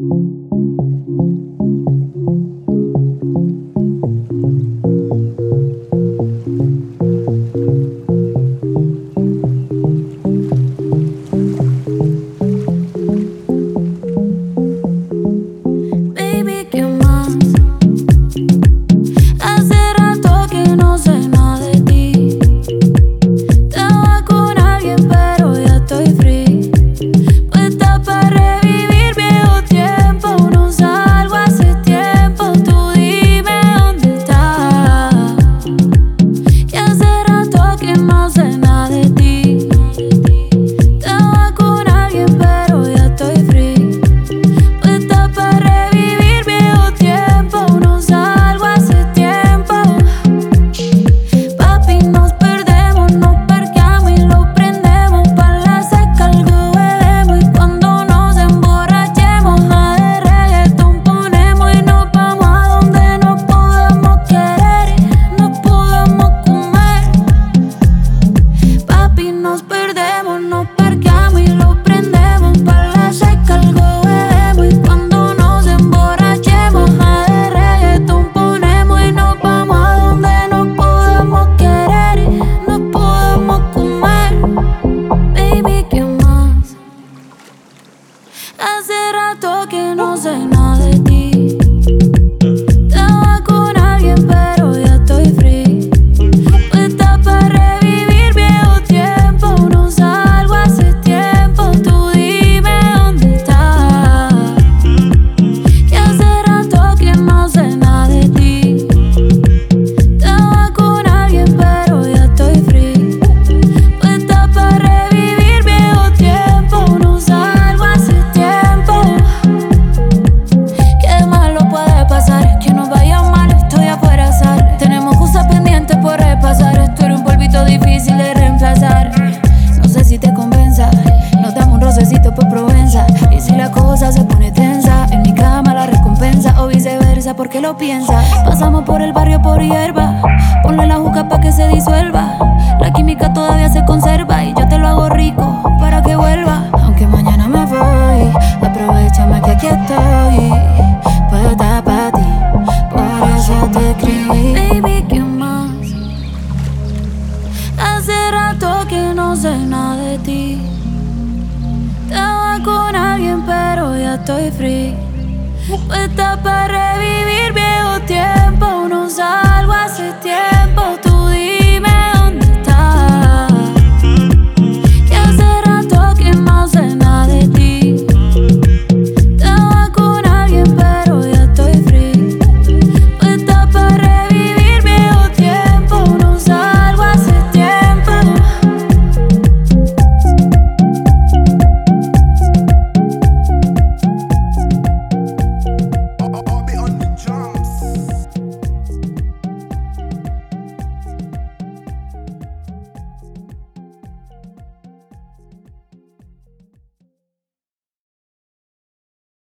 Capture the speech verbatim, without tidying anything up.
Hace rato que no sé nada de ti. Estaba con alguien pero ya estoy free. Puesta para revivir viejo tiempo. No salgo hace tiempo. Tú dime dónde estás. Que hace rato que no sé nada de ti. Estaba con alguien pero ya estoy free. Puesta para revivir viejo tiempo. No salgo hace tiempo. Qué malo puede pasar, que nos vaya mal, estoy afuera azar. Tenemos cosas pendientes por repasar. Esto era un polvito difícil de reemplazar. No sé si te convenza, nos damos un rocecito por Provenza. Y si la cosa se pone tensa, en mi cama la recompensa o viceversa, ¿por qué lo piensas? Pasamos por el barrio por hierba, ponle la juca pa' que se disuelva. La química todavía se conserva y yo te lo hago rico para que vuelva. Aunque mañana me voy, aprovechame que aquí estoy, puesta pa' ti, por eso te escribí. Baby, ¿qué más? Hace rato que no sé nada de ti. Estaba con alguien pero ya estoy free. Puesta para revivir viejo tiempo. No salgo hace tiempo.